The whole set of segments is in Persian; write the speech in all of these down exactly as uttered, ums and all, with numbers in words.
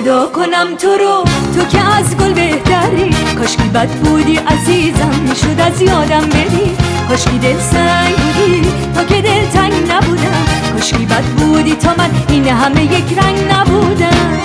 صدا کنم تو رو، تو که از گل بهتری. کاشکی بد بودی عزیزم، میشد از یادم بری. کاشکی دل سنگ بودی تا که دل تنگ نبودم. کاشکی بد بودی تا من این همه یک رنگ نبودم.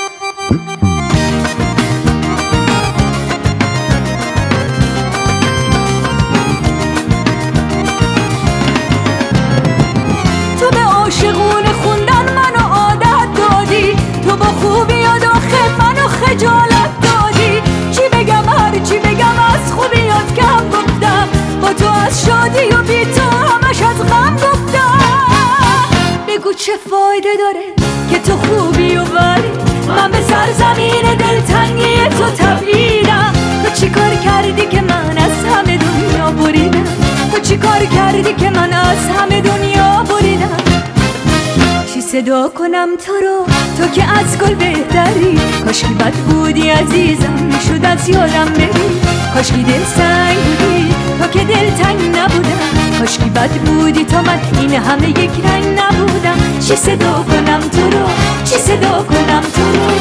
تو به عاشقونه خوندن منو عادت دادی، تو با خوبیات آخه منو خجالت دادی. چی بگم هر چی بگم از خوبیات کم گفتم، با تو از شادی و بی تو همش از غم گفتم. بگو چه فایده داره که تو خوبی و ولی من به سرزمین دلتنگی تو تبعیدم. تو چی کار کردی که من از همه دنیا بریدم؟ تو چی کار کردی که من از همه دنیا بریدم؟ چی صدا کنم تو رو، تو که از گل بهتری. کاشکی بد بودی عزیزم، میشد از یادم بری. کاشکی دل سنگ بودی تا که دل تنگ نبودم. کاشکی بد بودی تا من این همه یک رنگ نبودم. چی صدا کنم تو رو، چی صدا کنم تو رو.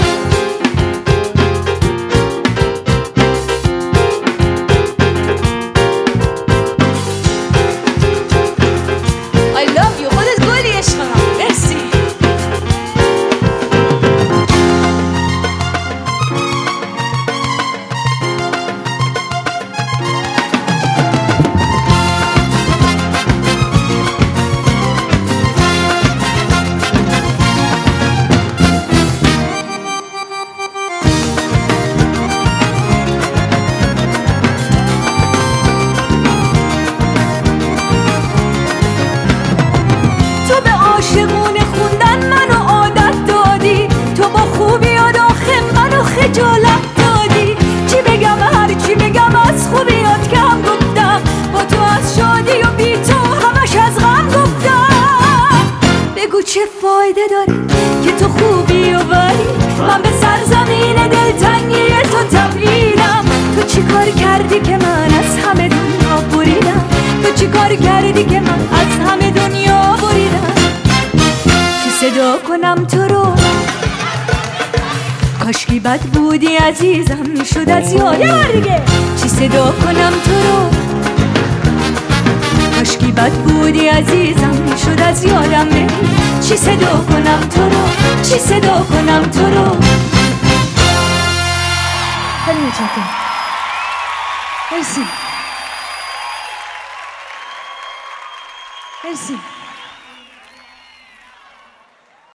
عاشقونه خوندن منو عادت دادی، تو با خوبیات آخه منو خجالت دادی. چی بگم هر چی بگم از خوبیات کم گفتم، با تو از شادی و بی تو همش از غم گفتم. بگو چه فایده داره که تو خوبی و ولی من به سرزمین دلتنگی تو تبعیدم. تو چی کار کردی که من از همه دنیا بریدم؟ تو چی کار کردی که من از همه دنیا بریدم؟ صدا کنم تو رو، کاشکی بد بودی عزیزم، میشد از یادم دیگه. چی صدا کنم تو رو، کاشکی بد بودی عزیزم، میشد از یادم بری. چی صدا کنم تو رو، چی صدا کنم تو رو. خیلی متشکرم. مرسی مرسی.